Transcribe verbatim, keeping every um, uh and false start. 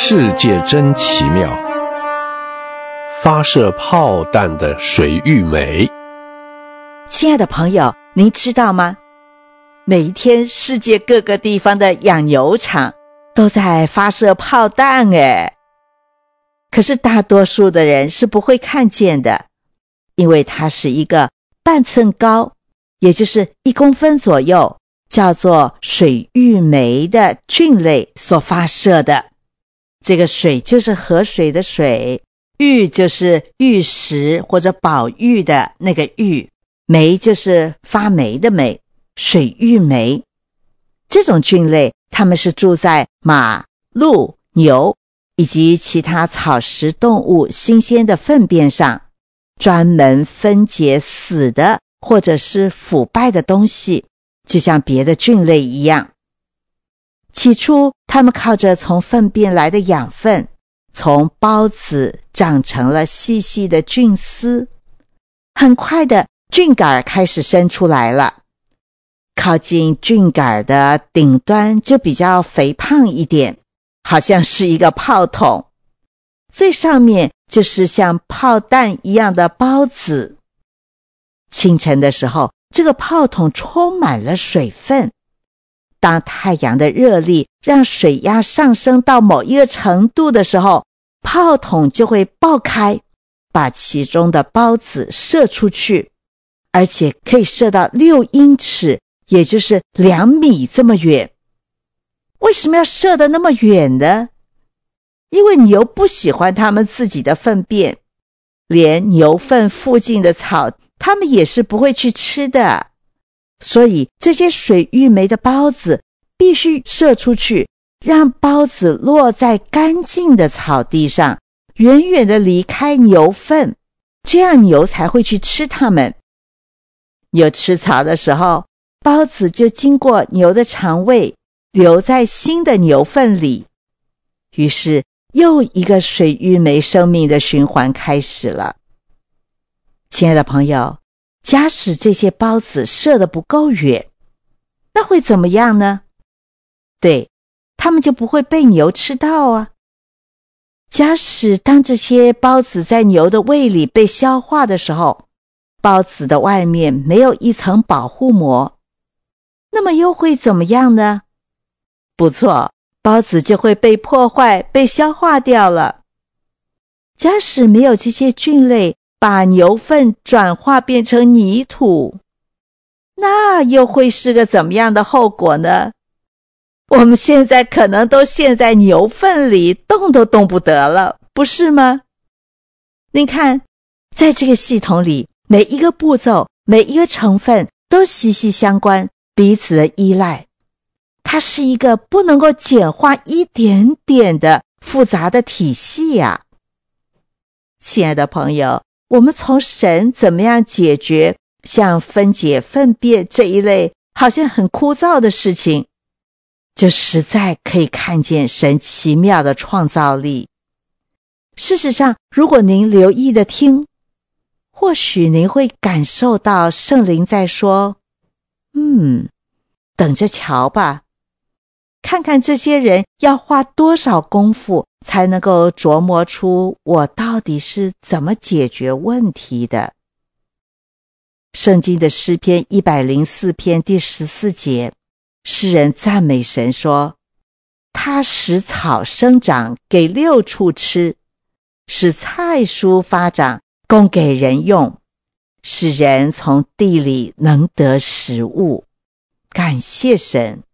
世界真奇妙，发射炮弹的水玉梅。 亲爱的朋友，您知道吗？每一天世界各个地方的养牛场都在发射炮弹诶，可是大多数的人是不会看见的，因为它是一个半寸高，也就是一公分左右，叫做水玉梅的菌类所发射的。这个水就是河水的水，玉就是玉石或者宝玉的那个玉，梅就是发霉的霉，水玉梅。这种菌类它们是住在马、鹿、牛以及其他草食动物新鲜的粪便上，专门分解死的或者是腐败的东西，就像别的菌类一样。起初它们靠着从粪便来的养分，从孢子长成了细细的菌丝，很快的菌杆开始生出来了。靠近菌杆的顶端就比较肥胖一点，好像是一个炮筒，最上面就是像炮弹一样的孢子。清晨的时候，这个炮筒充满了水分，当太阳的热力让水压上升到某一个程度的时候，炮筒就会爆开，把其中的孢子射出去，而且可以射到六英尺，也就是两米这么远。为什么要射得那么远呢？因为牛不喜欢它们自己的粪便，连牛粪附近的草它们也是不会去吃的，所以这些水玉梅的孢子必须射出去，让孢子落在干净的草地上，远远地离开牛粪，这样牛才会去吃它们。牛吃草的时候，孢子就经过牛的肠胃，留在新的牛粪里，于是又一个水玉梅生命的循环开始了。亲爱的朋友，假使这些孢子射得不够远，那会怎么样呢？对，它们就不会被牛吃到啊。假使当这些孢子在牛的胃里被消化的时候，孢子的外面没有一层保护膜，那么又会怎么样呢？不错，孢子就会被破坏，被消化掉了。假使没有这些菌类把牛粪转化变成泥土，那又会是个怎么样的后果呢？我们现在可能都陷在牛粪里，动都动不得了，不是吗？您看，在这个系统里，每一个步骤，每一个成分都息息相关，彼此的依赖。它是一个不能够简化一点点的复杂的体系呀。亲爱的朋友，我们从神怎么样解决像分解粪便这一类好像很枯燥的事情，就实在可以看见神奇妙的创造力。事实上，如果您留意的听，或许您会感受到圣灵在说，嗯，等着瞧吧，看看这些人要花多少功夫才能够琢磨出我到底是怎么解决问题的。圣经的诗篇一百零四篇第十四节，诗人赞美神说，他使草生长给六畜吃，使菜蔬发长供给人用，使人从地里能得食物。感谢神。